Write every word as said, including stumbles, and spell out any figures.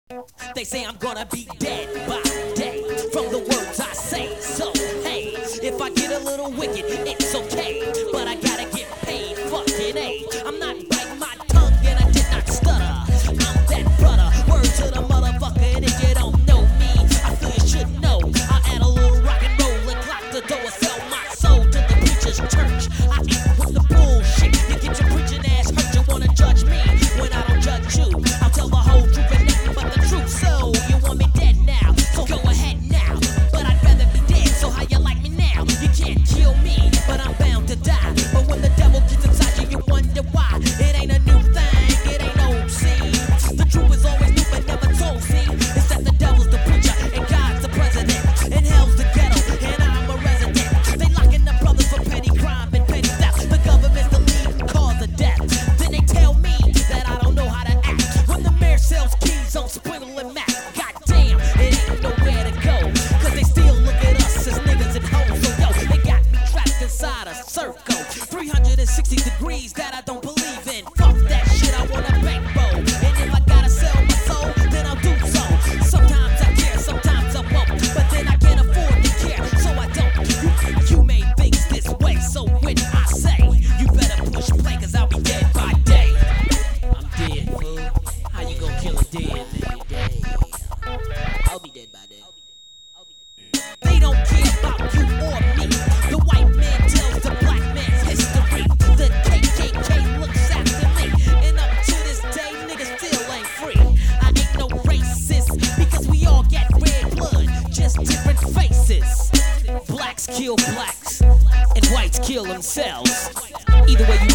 They say I'm gonna be dead by day from the words I say. So hey, if I get a little wicked, it's okay, but I gotta get paid. Fucking A. I'm not biting my tongue and I did not stutter. I'm that brother. Word to the motherfucker, and if you don't know me, I feel you should know. I add a little rock and roll and clock the door and sell my soul to the preacher's church. I ain't with the bullshit. You get your preaching ass hurt. You wanna judge me when I don't judge you. I'll tell the whole truth and nothing but the truth. So you want me dead now? So go ahead now. But I'd rather be dead. So how you like me now? You can't kill me, but I'm bound to die. But when the devil gets inside you, you wonder why. It ain't a new thing. It ain't old scene. The truth is always new but never told. See, it's that the devil's the preacher and God's the president, and hell's the ghetto and I'm a resident. They locking the brothers for petty crime and petty theft. The government's the lead cause of death. Then they tell me that I don't know how to act. When the mayor sells keys on Sprinkle and Mac, goddamn, it ain't nowhere to go. Cause they still look at us as niggas and hoes. So yo, they got me trapped inside a circle. three hundred sixty degrees that I don't believe in. Fuck that shit, I want a bankroll. And if I gotta sell my soul, then I'll do so. Sometimes I care, sometimes I won't. But then I can't afford to care, so I don't. You, you made things this way, so when I say, you better push play, cause I'll be dead by day. I'm dead, fool. How you gonna kill a dead nigga day? I'll be dead by day. They don't care about you or me. The white man tells the black man's history. The K K K looks after me. And up to this day, niggas still ain't free. I ain't no racist, because we all got red blood, just different faces. Blacks kill blacks, and whites kill themselves. Either way you